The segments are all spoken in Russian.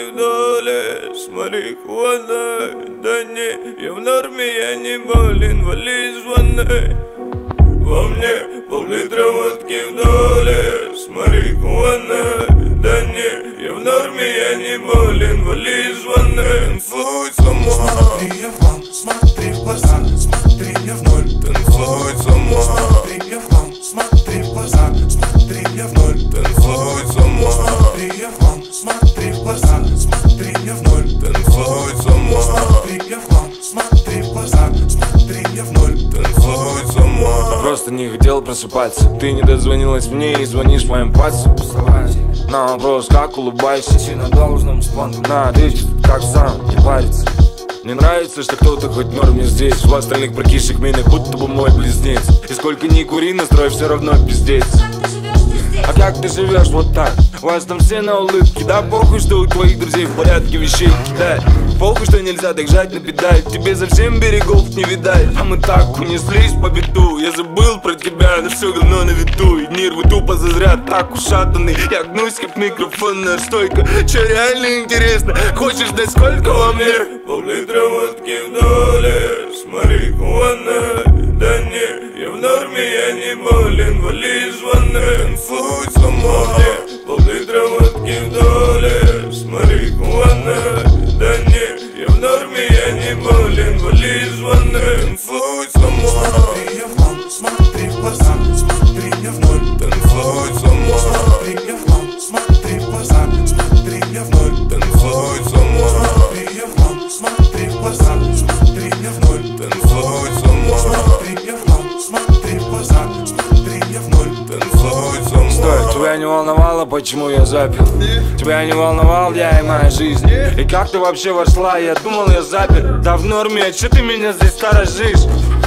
доле с марихуаной. Да не, я в норме, я не болен, вали звоны. Во мне пол-литра водки в доле с марихуаной. Да не, я в норме, я не болен, вали звоны. Танцуй сама. Смотри я в план, смотри в глаза, смотри я в ноль. Танцуй сама. Смотри я в план, смотри в глаза, смотри я в ноль. Танцуй сама. Смотри я в план, смотри в глаза, смотри я в ноль. Танцуй сама. Смотри я в план, смотри в глаза, смотри я в ноль. Танцуй сама. Просто не хотел просыпаться. Ты не дозвонилась мне и звонишь моим пальцем. На вопрос, как улыбайся, на должном спонтанно. На ответить, как сам, не париться. Мне нравится, что кто-то хоть в норме здесь. У остальных прокисших минок будто бы мой близнец. И сколько ни кури, настрой все равно пиздец. А как ты живешь вот так? У вас там все на улыбке. Да похуй, что у твоих друзей в порядке вещей кидай. Похуй, что нельзя так жать на педаль. Тебе совсем берегов не видать. А мы так унеслись по беду. Я забыл про тебя, да все говно на виду. И нервы тупо зазря так ушатаны. Я гнусь как микрофонная стойка. Че реально интересно? Хочешь знать сколько во мне? Пол-литра водки в доле с марихуаной. Да не, я в норме, я не болен, вали звоны. Танцуй сама. Пол-литра водки в доле с марихуаной. Да не, я в норме, я не болен, вали звоны. Танцуй сама. Смотри я в план, смотри в глаза, смотри я в ноль. Танцуй сама. Смотри я в план, смотри в глаза, смотри я в ноль. Танцуй сама. Смотри я в план, смотри в глаза, смотри я в ноль. Танцуй сама. Смотри я в план, смотри в глаза, смотри я в ноль. Танцуй сама. Стой, тебя не волновало, почему я запил? Тебя не волновал я и моя жизнь. И как ты вообще вошла? Я думал, я запер. Да в норме, а че ты меня здесь сторожишь?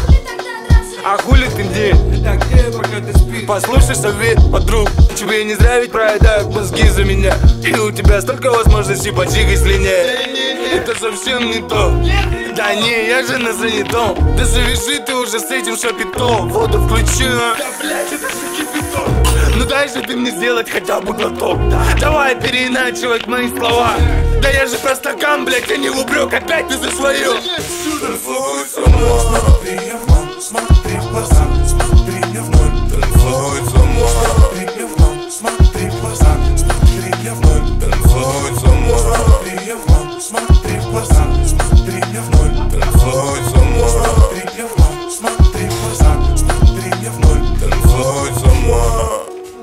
А хули ты где? Так где, пока ты спишь? Послушай совет, подруг. Тебе не зря ведь проедают мозги за меня. И у тебя столько возможностей почикать слиняет. Это совсем не то. Да не, я же на занятом. Да завяжи ты уже с этим шапитом. Воду включи, а. Да блять, это же кипяток. Ну дай же ты мне сделать хотя бы глоток. Давай переиначивать мои слова. Да я же про стакан, блять, а не в упрек. Опять ты за свое. Танцуй сама. Смотри я в план, смотри в глаза, смотри я в ноль. Танцуй сама. Смотри я в план, смотри в глаза, смотри я в ноль. Танцуй сама. Смотри я в план, смотри в глаза, смотри я в ноль. Танцуй сама. Смотри я в план, смотри в глаза, смотри я в ноль. Танцуй сама.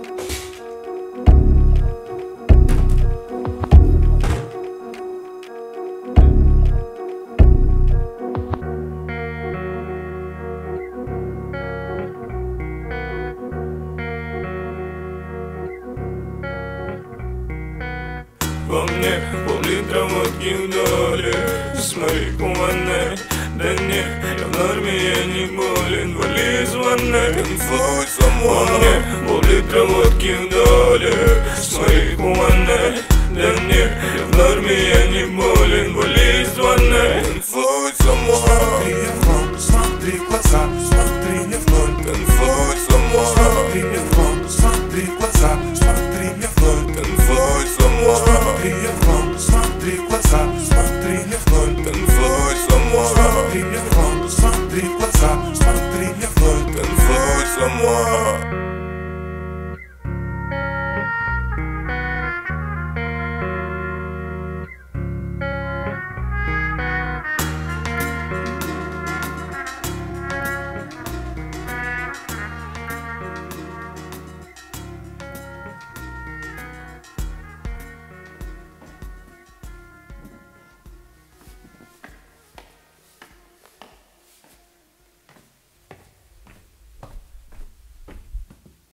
Во мне пол-литра водки в доле с марихуаной. Да не, я в норме, я не болен, вали звоны. Танцуй сама. Во мне пол-литра водки в доле с марихуаной. Да не, я в норме, я не болен, вали звоны. Танцуй сама. Смотри я в план, смотри в глаза, смотри я в ноль. Танцуй сама. Смотри я в план, смотри в глаза, смотри я в ноль. Танцуй сама. Смотри я в план, смотри в глаза, смотри я в ноль. Танцуй сама. Смотри я в план.